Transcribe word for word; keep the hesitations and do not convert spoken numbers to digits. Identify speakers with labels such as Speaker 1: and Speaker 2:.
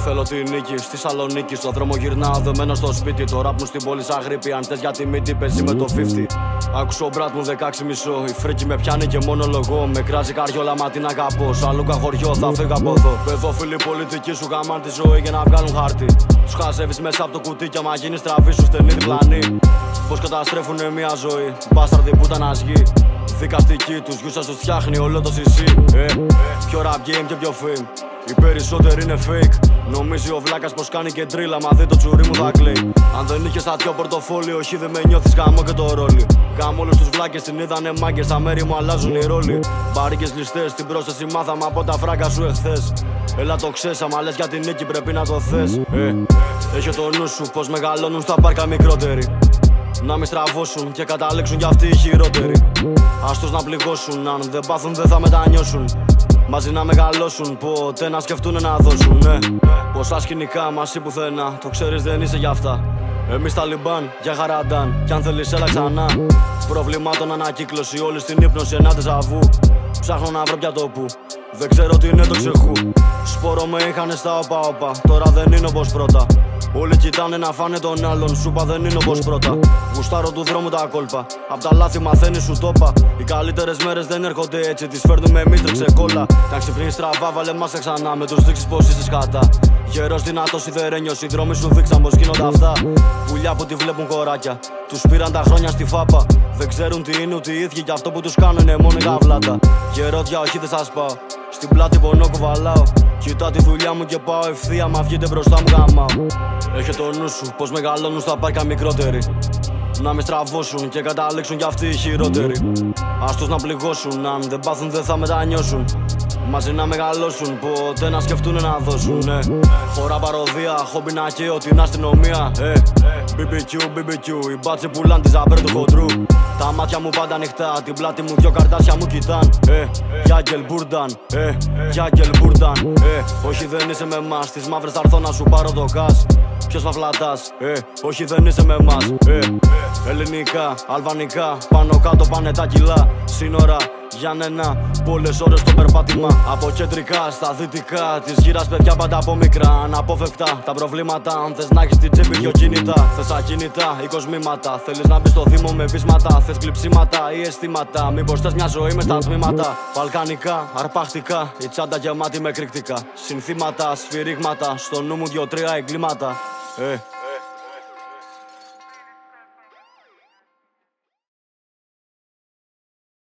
Speaker 1: Θέλω τη νίκη στη Σαλονίκη. Στο δρόμο γυρνάω δεμένο στο σπίτι. Το ραπ μου στην πόλη σαν γρήπη. Αν θες για τη μύτη παίζει με το πενήντα. Άκουσα ο μπράτ μου δεκάξι μισό. Η φρίκη με πιάνει και μόνο λογό. Με κράζει καριόλα μα την αγαπώ. Σαλούκα χωριό θα φύγω από εδώ. Παιδόφιλοι πολιτικοί σου γαμάν τη ζωή για να βγάλουν χάρτη. Τους χαζεύεις μέσα από το κουτί κι άμα γίνει στραβή σου στενή διπλανή. Πως καταστρέφουνε μια ζωή. Μπάσταρδοι που ήταν ασγοί. Δικαστική τους γιου σας τους φτιάχνει όλο το σισί. Ε, πιο rap game και πιο fame. Οι περισσότεροι είναι fake. Νομίζει ο βλάκας πως κάνει και τρίλα. Μα δει το τσουρί μου θα κλαίει. Αν δεν είχες ατιό πορτοφόλι, όχι δεν με νιώθεις γάμο και το ρόλι. Γάμο όλους τους βλάκες την είδανε μάγκες. Στα μέρη μου αλλάζουν οι ρόλοι. Μπάρικες ληστές, την πρόσθεση μάθαμε από τα φράγκα σου εχθές. Έλα το ξέσαμα, λες για την νίκη πρέπει να το θες. Ε, έχει το νου σου πως μεγαλώνουν στα πάρκα μικρότεροι. Να μη στραβώσουν και καταλήξουν κι αυτοί οι χειρότεροι. Ας τους να πληγώσουν, αν δεν πάθουν δεν θα μετανιώσουν. Μαζί να μεγαλώσουν, ποτέ να σκεφτούν να δώσουν. Ναι. Πόσα σκηνικά μας ή πουθενά, το ξέρεις δεν είσαι για αυτά. Εμείς Ταλιμπάν, για χαραντάν, κι αν θέλεις έλα ξανά. Προβλημάτων ανακύκλωση, όλοι στην ύπνωση ένα τεζαβού. Ψάχνω να βρω πια το που, δεν ξέρω τι είναι το ξεχού. Σπόρο με είχανε στα όπα όπα, τώρα δεν είναι όπως πρώτα. Όλοι κοιτάνε να φάνε τον άλλον, σούπα δεν είναι όπως πρώτα. Γουστάρω του δρόμου τα κόλπα, απ' τα λάθη μαθαίνει σου τόπα. Οι καλύτερες μέρες δεν έρχονται έτσι, τις φέρνουμε εμείς τρεξεκόλα. Τα ξυπνείς στραβά, βάλε μας ξανά, με τους δείξεις πως είσαι σκατά. Γερός δυνατός σιδερένιος, οι δρόμοι σου δείξαν πως γίνονται αυτά. Πουλιά που τη βλέπουν κοράκια, τους πήραν τα χρόνια στη φάπα. Δεν ξέρουν τι είναι ούτε οι ίδιοι, κι αυτό που τους κάνουν είναι μόνο η γαβλάτα. Γερόδια, όχι δεν σας πάω, στην πλάτη πονώ κουβαλάω. Κοιτά τη δουλειά μου και πάω ευθεία, μα βγείτε μπροστά μου γαμάω. Έχε το νου σου πως μεγαλώνουν στα πάρκα μικρότεροι. Να με στραβώσουν και καταλήξουν κι αυτοί οι χειρότεροι. Ας τους να πληγώσουν, αν δεν πάθουν δεν θα μετανιώσουν. Μαζί να μεγαλώσουν, ποτέ να σκεφτούν να δώσουν. Ναι. Χώρα παροδία, χόμπι να καίω την αστυνομία. Ε, μπι μπι κιου, μπι μπι κιου, οι μπάτσοι πουλάν τη ζαμπέρ του χοντρού. Τα μάτια μου πάντα ανοιχτά, την πλάτη μου δυο καρτάσια μου κοιτάν. Ε, Γιάγκελ Μπούρνταν, ε, Γιάγκελ Μπούρνταν. Ε, όχι δεν είσαι με εμάς, στις μαύρες θα έρθω να σου πάρω το γκάζ. Ποιος θα φλατάς, ε, όχι δεν είσαι με εμάς. Ε, ελληνικά, αλβανικά, πάνω κάτω πάνε τα κιλά. Σύνορα, Γιάννενα, πολλές ώρες το περπάτημα. Από κεντρικά στα δυτικά, της γύρας παιδιά πάντα από μικρά. Αναπόφευκτα τα προβλήματα, αν θες να έχεις την τσέπη δυο κινητά. Θες ακίνητα ή κοσμήματα, θέλεις να μπεις στο Δήμο με βίσματα. Θες κλειψίματα ή αισθήματα, μήπως θες μια ζωή μες στα τμήματα. Βαλκανικά, αρπακτικά, η τσάντα γεμάτη με εκρηκτικά. Συνθήματα, σφυρίγματα, στο νου μου δυο-τρία εγκλήματα. Ε.